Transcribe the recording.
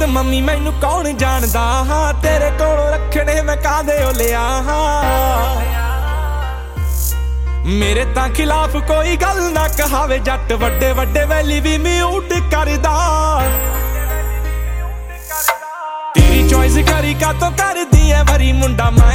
ਤੇ ਮੰਮੀ ਮੈਨੂੰ ਕੌਣ ਜਾਣਦਾ ਹਾਂ ਤੇਰੇ ਕੋਲੋਂ ਰੱਖਣੇ ਮੈਂ ਕਾਹਦੇ ਓ ਲਿਆ ਹਾਂ ਮੇਰੇ ਤਾਂ ਖਿਲਾਫ ਕੋਈ ਗੱਲ ਨਾ ਕਹਾਵੇ ਜੱਟ ਵੱਡੇ ਵੱਡੇ ਵੈਲੀ ਵੀ ਮਿਊਟ ਕਰਦਾ ਤੇਰੀ ਚੋਇਸ ਕਰੀ ਕਾਤੋਂ ਕਰਦੀ ਐ ਵਰੀ ਮੁੰਡਾ ਮੈਂ